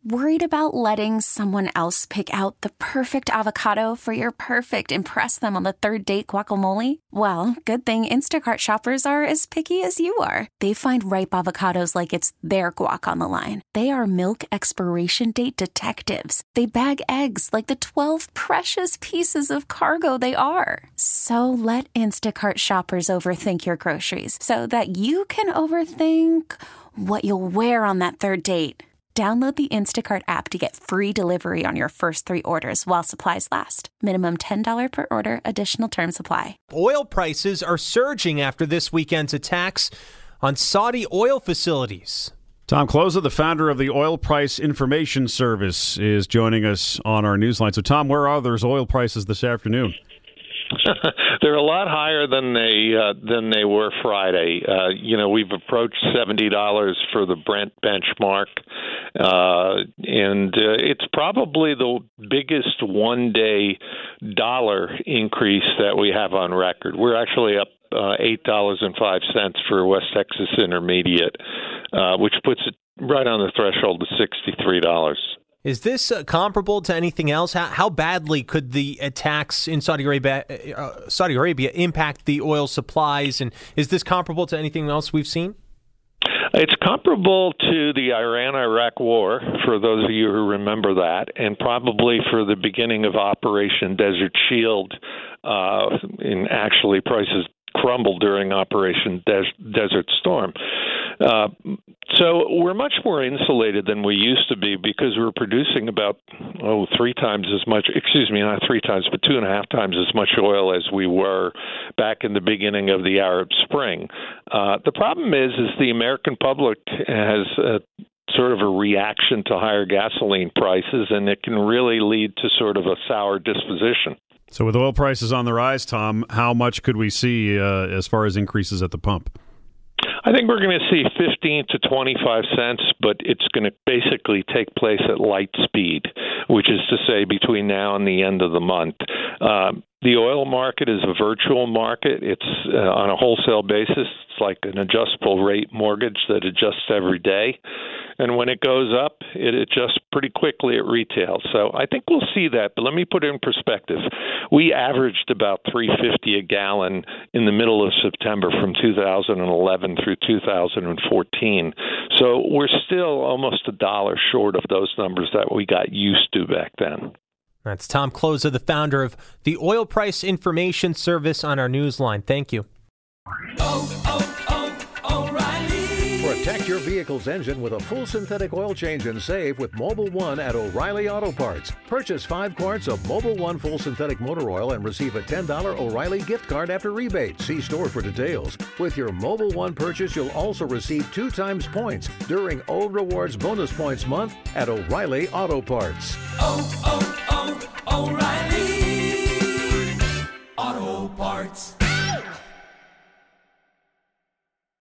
Worried about letting someone else pick out the perfect avocado for your perfect impress them on the third date guacamole? Well, good thing Instacart shoppers are as picky as you are. They find ripe avocados like it's their guac on the line. They are milk expiration date detectives. They bag eggs like the 12 precious pieces of cargo they are. So let Instacart shoppers overthink your groceries so that you can overthink what you'll wear on that third date. Download the Instacart app to get free delivery on your first 3 orders while supplies last. Minimum $10 per order. Additional terms apply. Oil prices are surging after this weekend's attacks on Saudi oil facilities. Tom Closa, the founder of the Oil Price Information Service, is joining us on our newsline. So, Tom, where are those oil prices this afternoon? They're a lot higher than they were Friday. We've approached $70 for the Brent benchmark, and it's probably the biggest one-day dollar increase that we have on record. We're actually up $8.05 for West Texas Intermediate, which puts it right on the threshold of $63. Is this comparable to anything else? How badly could the attacks in Saudi Arabia impact the oil supplies? And is this comparable to anything else we've seen? It's comparable to the Iran-Iraq war, for those of you who remember that, and probably for the beginning of Operation Desert Shield. And actually, prices crumbled during Operation Desert Storm. So we're much more insulated than we used to be because we're producing about 3 times as much, not 3 times, but 2.5 times as much oil as we were back in the beginning of the Arab Spring. The problem is the American public has sort of a reaction to higher gasoline prices, and it can really lead to sort of a sour disposition. So with oil prices on the rise, Tom, how much could we see as far as increases at the pump? I think we're going to see 15 to 25 cents, but it's going to basically take place at light speed, which is to say between now and the end of the month. The oil market is a virtual market. It's on a wholesale basis. It's like an adjustable rate mortgage that adjusts every day. And when it goes up, it adjusts pretty quickly at retail. So I think we'll see that. But let me put it in perspective. We averaged about $3.50 a gallon in the middle of September from 2011 through 2014. So we're still almost $1 short of those numbers that we got used to back then. That's Tom Closa, the founder of the Oil Price Information Service, on our newsline. Thank you. O'Reilly. Protect your vehicle's engine with a full synthetic oil change and save with Mobil 1 at O'Reilly Auto Parts. Purchase 5 quarts of Mobil 1 full synthetic motor oil and receive a $10 O'Reilly gift card after rebate. See store for details. With your Mobil 1 purchase, you'll also receive 2 times points during O Rewards Bonus Points Month at O'Reilly Auto Parts. O'Reilly.